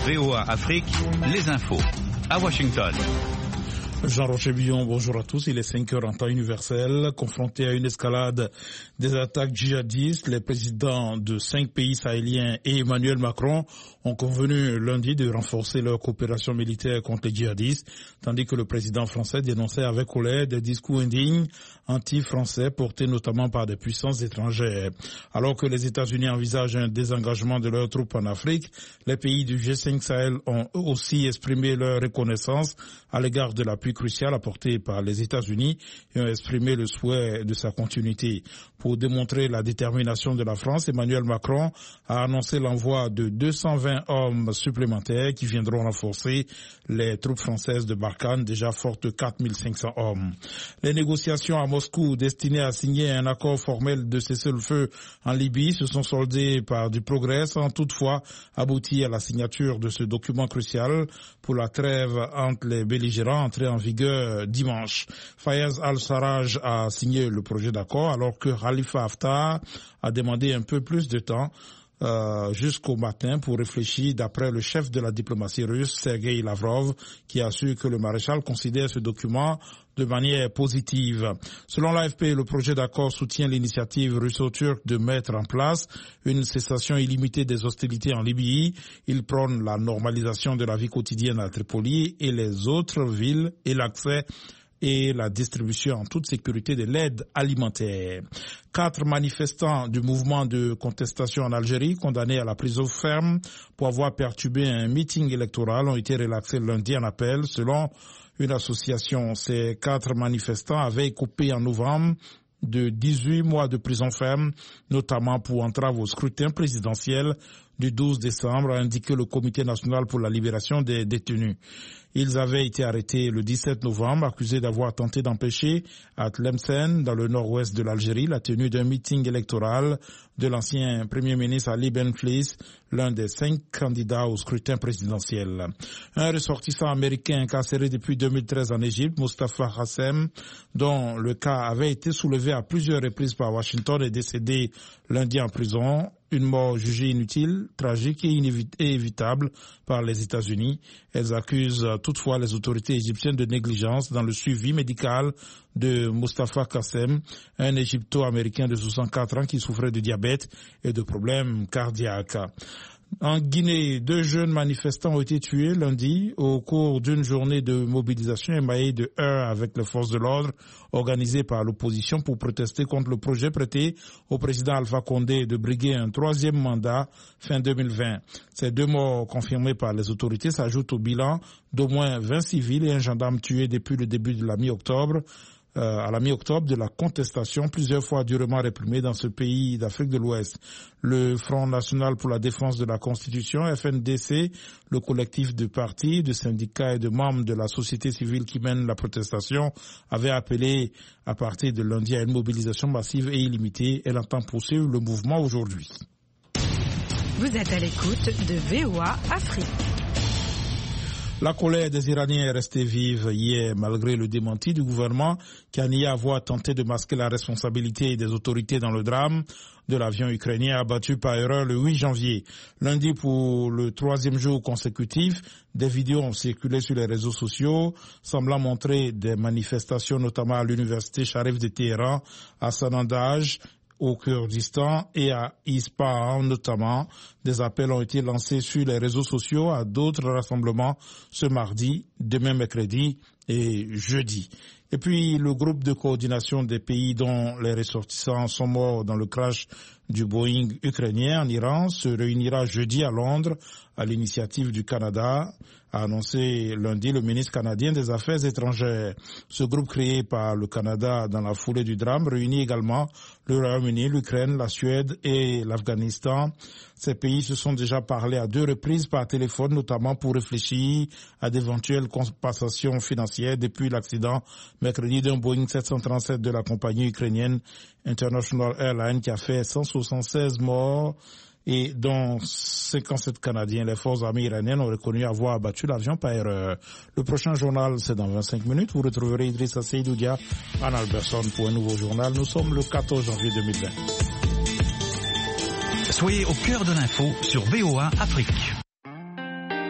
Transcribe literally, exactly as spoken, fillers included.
V O A Afrique, les infos. À Washington. Jean-Roger Billon, bonjour à tous. Il est cinq heures en temps universel. Confronté à une escalade des attaques djihadistes, les présidents de cinq pays sahéliens et Emmanuel Macron ont convenu lundi de renforcer leur coopération militaire contre les djihadistes, tandis que le président français dénonçait avec colère des discours indignes anti-français portés notamment par des puissances étrangères. Alors que les États-Unis envisagent un désengagement de leurs troupes en Afrique, les pays du G cinq Sahel ont eux aussi exprimé leur reconnaissance à l'égard de l'appui crucial apporté par les États-Unis et ont exprimé le souhait de sa continuité. Pour démontrer la détermination de la France, Emmanuel Macron a annoncé l'envoi de deux cent vingt hommes supplémentaires qui viendront renforcer les troupes françaises de Barkhane, déjà fortes de quatre mille cinq cents hommes. Les négociations à Moscou destinées à signer un accord formel de cessez-le-feu en Libye se sont soldées par du progrès sans toutefois aboutir à la signature de ce document crucial pour la trêve entre les belligérants entré en vigueur dimanche. Fayez al-Sarraj a signé le projet d'accord alors que Khalifa Haftar a demandé un peu plus de temps Euh, jusqu'au matin pour réfléchir, d'après le chef de la diplomatie russe, Sergei Lavrov, qui a su que le maréchal considère ce document de manière positive. Selon l'A F P, le projet d'accord soutient l'initiative russo-turque de mettre en place une cessation illimitée des hostilités en Libye. Il prône la normalisation de la vie quotidienne à Tripoli et les autres villes et l'accès et la distribution en toute sécurité de l'aide alimentaire. Quatre manifestants du mouvement de contestation en Algérie, condamnés à la prison ferme pour avoir perturbé un meeting électoral, ont été relaxés lundi en appel. Selon une association, ces quatre manifestants avaient écopé en novembre de dix-huit mois de prison ferme, notamment pour entrave au scrutin présidentiel du douze décembre, a indiqué le Comité national pour la libération des détenus. Ils avaient été arrêtés le dix-sept novembre, accusés d'avoir tenté d'empêcher à Tlemcen, dans le nord-ouest de l'Algérie, la tenue d'un meeting électoral de l'ancien Premier ministre Ali Benflis, l'un des cinq candidats au scrutin présidentiel. Un ressortissant américain incarcéré depuis deux mille treize en Égypte, Mustafa Qassem, dont le cas avait été soulevé à plusieurs reprises par Washington, est décédé lundi en prison. Une mort jugée inutile, tragique et inévitable par les États-Unis. Elles accusent toutefois les autorités égyptiennes de négligence dans le suivi médical de Mustafa Qassem, un Égypto-américain de soixante-quatre ans qui souffrait de diabète et de problèmes cardiaques. En Guinée, deux jeunes manifestants ont été tués lundi au cours d'une journée de mobilisation émaillée de heurts avec les forces de l'ordre organisée par l'opposition pour protester contre le projet prêté au président Alpha Condé de briguer un troisième mandat fin deux mille vingt. Ces deux morts confirmées par les autorités s'ajoutent au bilan d'au moins vingt civils et un gendarme tué depuis le début de la mi-octobre. Euh, à la mi-octobre de la contestation plusieurs fois durement réprimée dans ce pays d'Afrique de l'Ouest. Le Front National pour la Défense de la Constitution, F N D C, le collectif de partis, de syndicats et de membres de la société civile qui mène la protestation, avait appelé à partir de lundi à une mobilisation massive et illimitée. Elle entend poursuivre le mouvement aujourd'hui. Vous êtes à l'écoute de V O A Afrique. La colère des Iraniens est restée vive hier malgré le démenti du gouvernement qui a nié avoir tenté de masquer la responsabilité des autorités dans le drame de l'avion ukrainien abattu par erreur le huit janvier. Lundi, pour le troisième jour consécutif, des vidéos ont circulé sur les réseaux sociaux semblant montrer des manifestations notamment à l'université Sharif de Téhéran, à Sanandaj, au Kurdistan et à Ispahan notamment. Des appels ont été lancés sur les réseaux sociaux à d'autres rassemblements ce mardi, demain mercredi et jeudi. Et puis le groupe de coordination des pays dont les ressortissants sont morts dans le crash du Boeing ukrainien en Iran se réunira jeudi à Londres à l'initiative du Canada, a annoncé lundi le ministre canadien des Affaires étrangères. Ce groupe créé par le Canada dans la foulée du drame réunit également le Royaume-Uni, l'Ukraine, la Suède et l'Afghanistan. Ces pays se sont déjà parlé à deux reprises par téléphone, notamment pour réfléchir à d'éventuelles compensations financières depuis l'accident mercredi d'un Boeing sept cent trente-sept de la compagnie ukrainienne International Airlines qui a fait cent soixante-seize morts et dont cinquante-sept Canadiens. Les forces armées iraniennes ont reconnu avoir abattu l'avion par erreur. Le prochain journal, c'est dans vingt-cinq minutes. Vous retrouverez Idrissa Seydoudia en Alberson pour un nouveau journal. Nous sommes le quatorze janvier deux mille vingt. Soyez au cœur de l'info sur V O A Afrique.